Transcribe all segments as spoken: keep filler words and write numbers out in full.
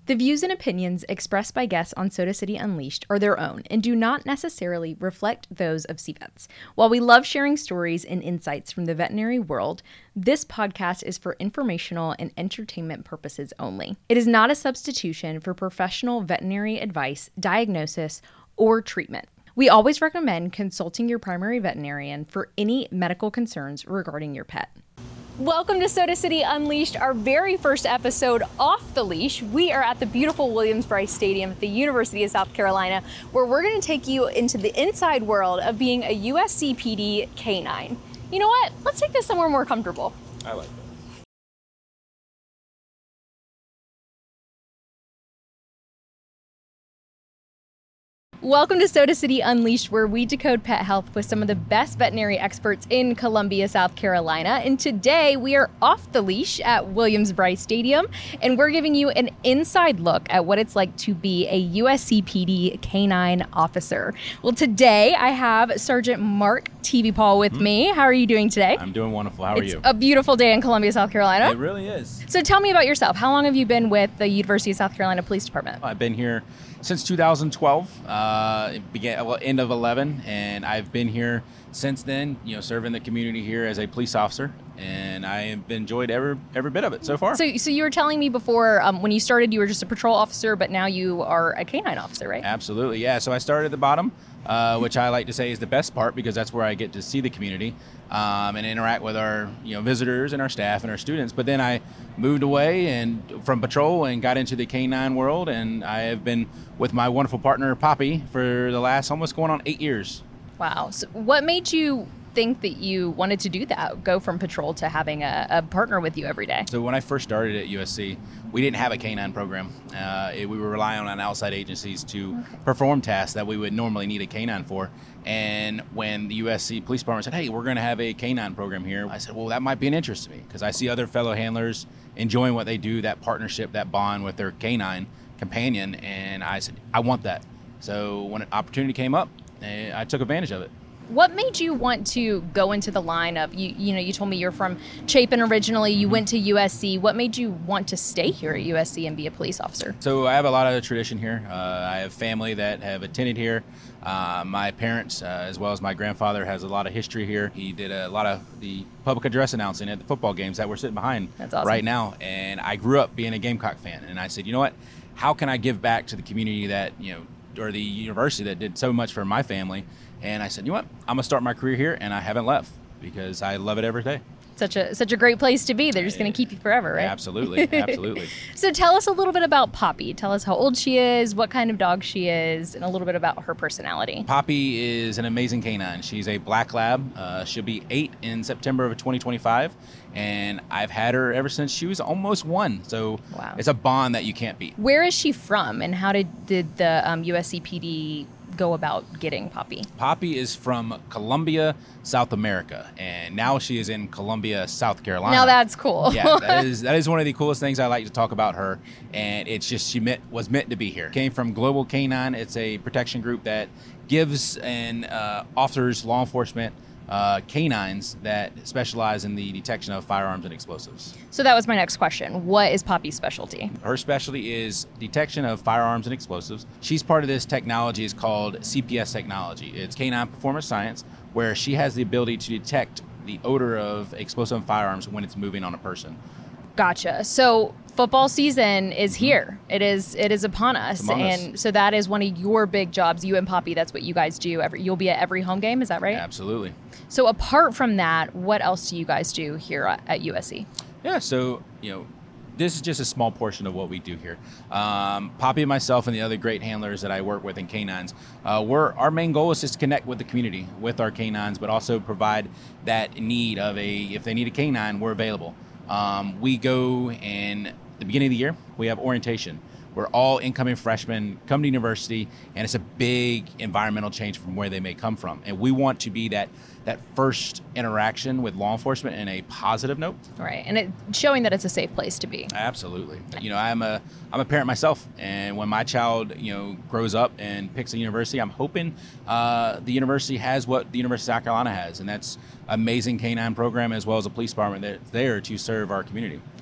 The views and opinions expressed by guests on Soda City Unleashed are their own and do not necessarily reflect those of C VETS. While we love sharing stories and insights from the veterinary world, this podcast is for informational and entertainment purposes only. It is not a substitution for professional veterinary advice, diagnosis, or treatment. We always recommend consulting your primary veterinarian for any medical concerns regarding your pet. Welcome to Soda City Unleashed, our very first episode off the leash. We are at the beautiful Williams-Brice Stadium at the University of South Carolina, where we're going to take you into the inside world of being a U S C P D canine. You know what? Let's take this somewhere more comfortable. I like that. Welcome to Soda City Unleashed, where we decode pet health with some of the best veterinary experts in Columbia, South Carolina. And today we are off the leash at Williams-Brice Stadium, and we're giving you an inside look at what it's like to be a U S C P D canine officer. Well, today I have Sergeant Mark T V Paul with mm-hmm. me. How are you doing today? I'm doing wonderful. How are it's you? A beautiful day in Columbia, South Carolina. It really is. So tell me about yourself. How long have you been with the University of South Carolina Police Department? I've been here since two thousand twelve. Uh, it began well, end of eleven, and I've been here since then. You know, serving the community here as a police officer, and I have enjoyed every every bit of it so far. So, so you were telling me before um, when you started, you were just a patrol officer, but now you are a canine officer, right? Absolutely, yeah. So I started at the bottom, uh, which I like to say is the best part because that's where I get to see the community um, and interact with our you know visitors and our staff and our students. But then I moved away and from patrol and got into the canine world, and I have been with my wonderful partner Poppy for the last almost going on eight years. Wow. So what made you think that you wanted to do that, go from patrol to having a, a partner with you every day? So when I first started at U S C, we didn't have a canine program. Uh, it, we were relying on outside agencies to okay. perform tasks that we would normally need a canine for. And when the U S C Police Department said, hey, we're going to have a canine program here, I said, well, that might be an interest to me because I see other fellow handlers enjoying what they do, that partnership, that bond with their canine companion. And I said, I want that. So when an opportunity came up, I took advantage of it. What made you want to go into the line of, you you know, you told me you're from Chapin originally, you mm-hmm. went to U S C. What made you want to stay here at U S C and be a police officer? So I have a lot of tradition here. Uh, I have family that have attended here. Uh, my parents, uh, as well as my grandfather, has a lot of history here. He did a lot of the public address announcing at the football games that we're sitting behind That's awesome. right now. And I grew up being a Gamecock fan. And I said, you know what, how can I give back to the community that, you know, or the university that did so much for my family? And I said, you know what, I'm going to start my career here, and I haven't left because I love it every day. Such a such a great place to be. They're just going to keep you forever, right? Absolutely, absolutely. So tell us a little bit about Poppy. Tell us how old she is, what kind of dog she is, and a little bit about her personality. Poppy is an amazing canine. She's a black lab. Uh, she'll be eight in September of twenty twenty-five, and I've had her ever since she was almost one. So wow. It's a bond that you can't beat. Where is she from, and how did, did the um, U S C P D go about getting Poppy? Poppy is from Columbia, South America, and now she is in Columbia, South Carolina. Now that's cool. Yeah, that is that is one of the coolest things I like to talk about her, and it's just she meant, was meant to be here. Came from Global Canine. It's a protection group that gives and uh, offers law enforcement Uh, canines that specialize in the detection of firearms and explosives. So that was my next question. What is Poppy's specialty? Her specialty is detection of firearms and explosives. She's part of this technology. It's called C P S technology. It's canine performance science, where she has the ability to detect the odor of explosive firearms when it's moving on a person. Gotcha. So football season is here. It is it is upon us. Among and us. So that is one of your big jobs. You and Poppy, that's what you guys do. Every, you'll be at every home game, is that right? Absolutely. So apart from that, what else do you guys do here at, at U S C? Yeah, so, you know, this is just a small portion of what we do here. Um, Poppy and myself and the other great handlers that I work with in canines, uh, we're, our main goal is just to connect with the community, with our canines, but also provide that need of a, if they need a canine, we're available. Um, we go in the beginning of the year, we have orientation. We're all incoming freshmen, come to university, and it's a big environmental change from where they may come from. And we want to be that that first interaction with law enforcement in a positive note. Right, and it, showing that it's a safe place to be. Absolutely. You know, I'm a I'm a parent myself, and when my child, you know, grows up and picks a university, I'm hoping uh, the university has what the University of South Carolina has, and that's amazing canine program as well as a police department that's there to serve our community.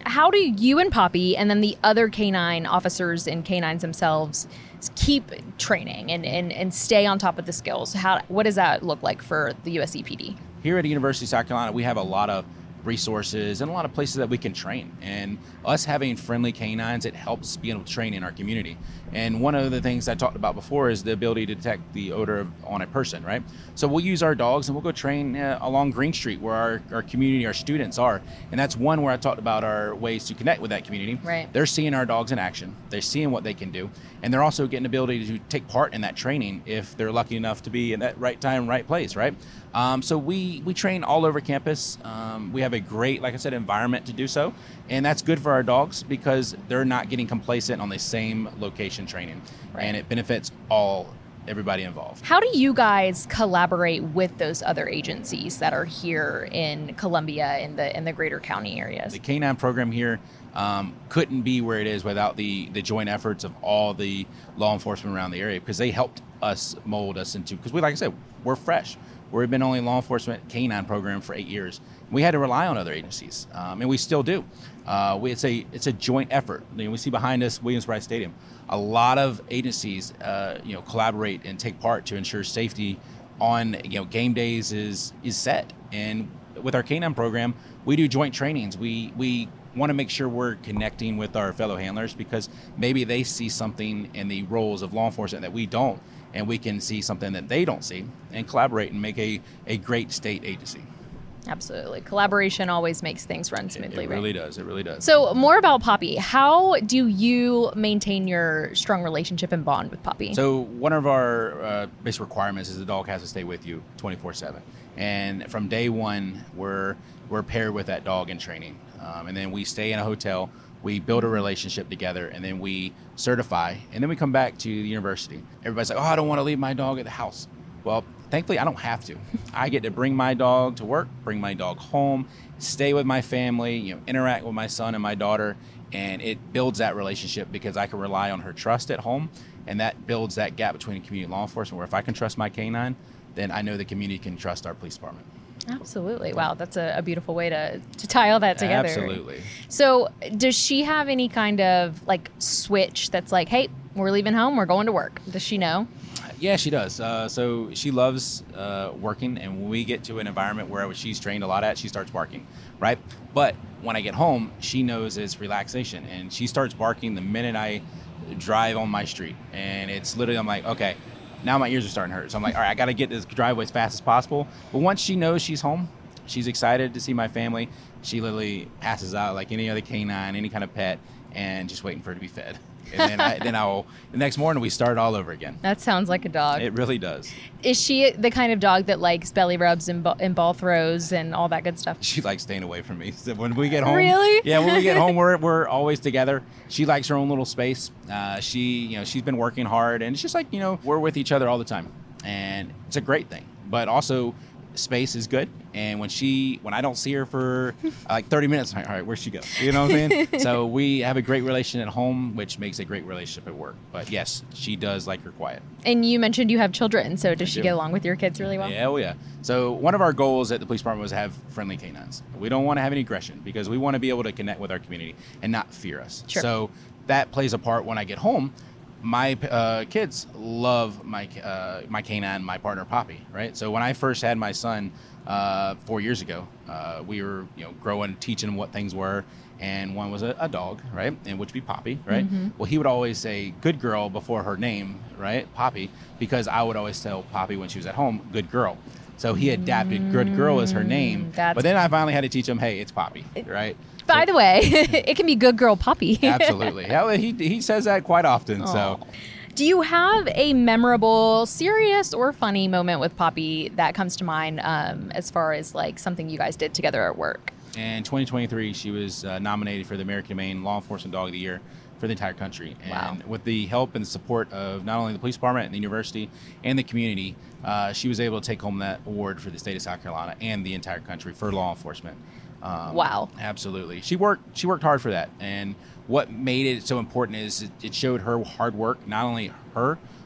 how do you and Poppy and then the other canine officers and canines themselves keep training and, and, and stay on top of the skills? How what does that look like for the U S C P D? Here at the University of South Carolina, we have a lot of resources and a lot of places that we can train. And us having friendly canines, it helps being able to train in our community. And one of the things I talked about before is the ability to detect the odor of, on a person, right? So we'll use our dogs and we'll go train uh, along Green Street where our, our community, our students are. And that's one where I talked about our ways to connect with that community. Right. They're seeing our dogs in action. They're seeing what they can do. And they're also getting the ability to take part in that training if they're lucky enough to be in that right time, right place, right? Um, so we, we train all over campus. Um, we have a great, like I said, environment to do so. And that's good for our dogs because they're not getting complacent on the same location training. Right. And it benefits all, everybody involved. How do you guys collaborate with those other agencies that are here in Columbia in the in the greater county areas? The Canine program here um, couldn't be where it is without the, the joint efforts of all the law enforcement around the area because they helped us mold us into, because we, like I said, we're fresh. We've been only law enforcement canine program for eight years. We had to rely on other agencies, um, and we still do. Uh, we, it's a it's a joint effort. You know, we see behind us Williams-Brice Stadium. A lot of agencies, uh, you know, collaborate and take part to ensure safety on you know game days is is set. And with our canine program, we do joint trainings. We we want to make sure we're connecting with our fellow handlers because maybe they see something in the roles of law enforcement that we don't. And we can see something that they don't see and collaborate and make a, a great state agency. Absolutely. Collaboration always makes things run smoothly, It, it right? really does. It really does. So more about Poppy. How do you maintain your strong relationship and bond with Poppy? So one of our uh, basic requirements is the dog has to stay with you twenty-four seven. And from day one, we're, we're paired with that dog in training. Um, and then we stay in a hotel. We build a relationship together, and then we certify, and then we come back to the university. Everybody's like, oh, I don't want to leave my dog at the house. Well, thankfully, I don't have to. I get to bring my dog to work, bring my dog home, stay with my family, you know, interact with my son and my daughter, and it builds that relationship because I can rely on her trust at home, and that builds that gap between community and law enforcement, where if I can trust my canine, then I know the community can trust our police department. Absolutely. Wow, that's a, a beautiful way to, to tie all that together. Absolutely. So does she have any kind of like switch that's like, hey, we're leaving home, we're going to work? Does she know? Yeah, she does. Uh, so she loves uh, working, and when we get to an environment where she's trained a lot at, she starts barking, right? But when I get home, she knows it's relaxation, and she starts barking the minute I drive on my street. And it's literally, I'm like, okay, now my ears are starting to hurt. So I'm like, all right, I got to get this driveway as fast as possible. But once she knows she's home, she's excited to see my family. She literally passes out like any other canine, any kind of pet, and just waiting for her to be fed. And then, I, then I'll, the next morning we start all over again. That sounds like a dog. It really does. Is she the kind of dog that likes belly rubs and, b- and ball throws and all that good stuff? She likes staying away from me. So when we get home, Really? Yeah, when we get home, we're we're always together. She likes her own little space. Uh, she, you know, she's been working hard, and it's just like, you know, we're with each other all the time, and it's a great thing. But also, space is good. And when she, when I don't see her for uh, like thirty minutes, I'm like, all right, where'd she go? You know what I'm saying? So we have a great relation at home, which makes a great relationship at work. But yes, she does like her quiet. And you mentioned you have children, so does I she do. get along with your kids really well? Yeah, oh yeah. So one of our goals at the police department was to have friendly canines. We don't want to have any aggression because we want to be able to connect with our community and not fear us. Sure. So that plays a part when I get home. My uh, kids love my uh, my canine, my partner Poppy, right? So when I first had my son uh, four years ago, uh, we were you know growing, teaching him what things were, and one was a, a dog, right, and which would be Poppy, right? Mm-hmm. Well, he would always say "good girl" before her name, right, Poppy, because I would always tell Poppy when she was at home, "good girl." So he adapted "good girl" as her name, That's- but then I finally had to teach him, "hey, it's Poppy," right? By the way, it can be good girl Poppy. Absolutely. Yeah, he he says that quite often. So. Aw. Do you have a memorable, serious, or funny moment with Poppy that comes to mind um, as far as like something you guys did together at work? In twenty twenty-three, she was uh, nominated for the American Humane Law Enforcement Dog of the Year for the entire country. And Wow. with the help and support of not only the police department and the university and the community, uh, she was able to take home that award for the state of South Carolina and the entire country for law enforcement. Um, Wow. Absolutely. She worked she worked hard for that. And what made it so important is it, it showed her hard work, not only her,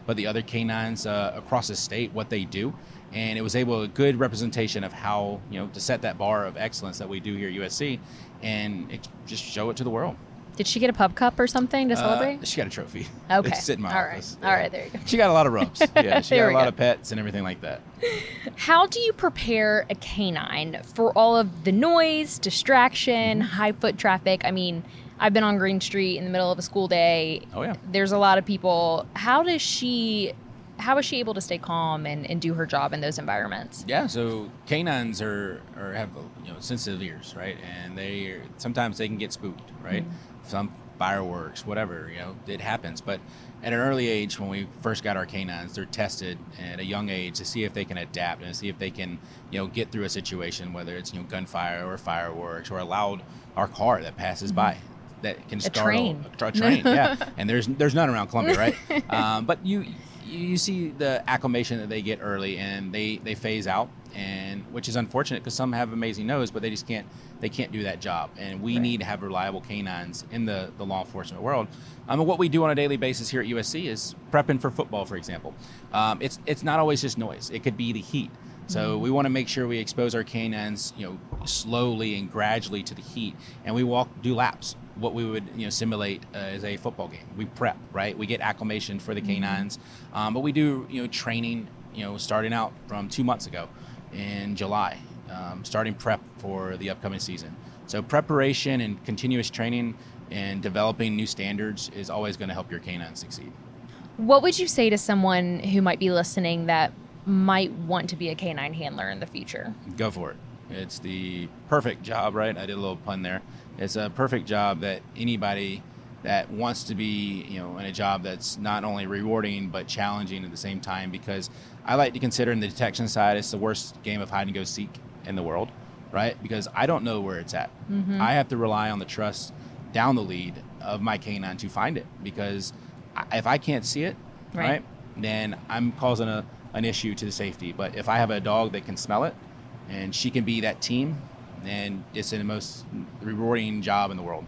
but the other canines uh, across the state, what they do. And it was able a good representation of how, you know, to set that bar of excellence that we do here at U S C and it, just show it to the world. Did she get a pub cup or something to celebrate? Uh, she got a trophy. Okay. It's sitting in my All office. right. All right, there you go. She got a lot of rubs. Yeah, she got a lot go. of pets and everything like that. How do you prepare a canine for all of the noise, distraction, mm-hmm. high foot traffic? I mean, I've been on Green Street in the middle of a school day. Oh, yeah. There's a lot of people. How does she... How is she able to stay calm and, and do her job in those environments? Yeah, so canines are, are have you know sensitive ears, right? And they are, sometimes they can get spooked, right? Mm-hmm. Some fireworks, whatever, you know, it happens. But at an early age, when we first got our canines, they're tested at a young age to see if they can adapt and see if they can, you know, get through a situation, whether it's you know gunfire or fireworks or a loud our car that passes mm-hmm. by. That can a startle train. a, a train, yeah. And there's there's none around Columbia, right? um, but you you see the acclimation that they get early, and they, they phase out, and which is unfortunate because some have amazing nose, but they just can't they can't do that job. And we right. need to have reliable canines in the, the law enforcement world. Um, and what we do on a daily basis here at U S C is prepping for football, for example. Um, it's it's not always just noise; it could be the heat. So we want to make sure we expose our canines, you know, slowly and gradually to the heat, and we walk, do laps. What we would, you know, simulate uh, as a football game. We prep, right? We get acclimation for the canines, um, but we do, you know, training, you know, starting out from two months ago in July, um, starting prep for the upcoming season. So preparation and continuous training and developing new standards is always going to help your canine succeed. What would you say to someone who might be listening that might want to be a canine handler in the future? Go for it. It's the perfect job, right? I did a little pun there. It's a perfect job that anybody that wants to be, you know, in a job that's not only rewarding but challenging at the same time, because I like to consider in the detection side, it's the worst game of hide and go seek in the world, right? Because I don't know where it's at. Mm-hmm. I have to rely on the trust down the lead of my canine to find it, because if I can't see it, right, right then I'm causing a an issue to the safety. But if I have a dog that can smell it and she can be that team, then it's the most rewarding job in the world.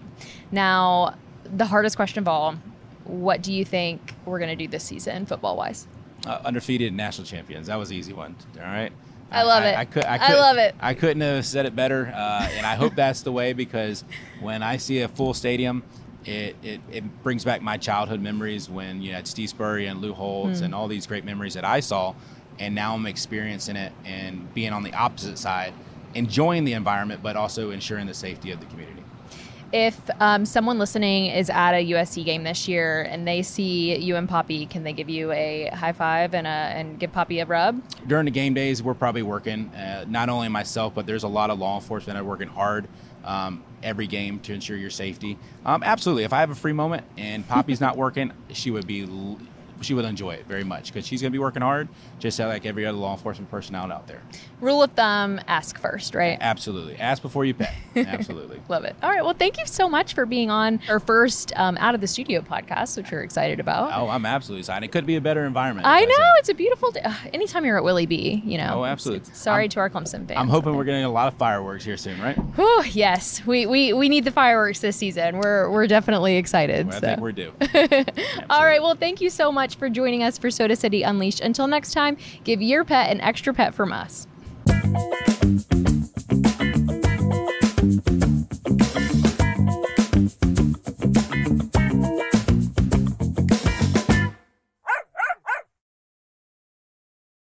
Now, the hardest question of all, what do you think we're going to do this season football-wise? Uh, undefeated national champions. That was an easy one. All right. I love I, it. I, I, could, I, I love it. I couldn't have said it better. Uh, and I hope that's the way, because when I see a full stadium, It, it it brings back my childhood memories when you had Steve Spurrier and Lou Holtz mm. and all these great memories that I saw, and now I'm experiencing it and being on the opposite side, enjoying the environment, but also ensuring the safety of the community. If um, someone listening is at a U S C game this year and they see you and Poppy, can they give you a high five and a and give Poppy a rub? During the game days, we're probably working, uh, not only myself, but there's a lot of law enforcement that are working hard um, every game to ensure your safety. Um, absolutely. If I have a free moment and Poppy's not working, she would be she would enjoy it very much, because she's going to be working hard, just like every other law enforcement personnel out there. Rule of thumb, ask first, right? Absolutely. Ask before you pay. Absolutely. Love it. All right. Well, thank you so much for being on our first um, Out of the Studio podcast, which we're excited about. Oh, I'm absolutely excited. It couldn't be a better environment. I know. It's a beautiful day. Uh, anytime you're at Willie B, you know. Oh, absolutely. It's, it's, sorry I'm, to our Clemson fans. I'm hoping we're getting a lot of fireworks here soon, right? Whew, yes. We, we we need the fireworks this season. We're we're definitely excited. Well, I so. think we're due. All right. Well, thank you so much for joining us for Soda City Unleashed. Until next time, give your pet an extra pet from us.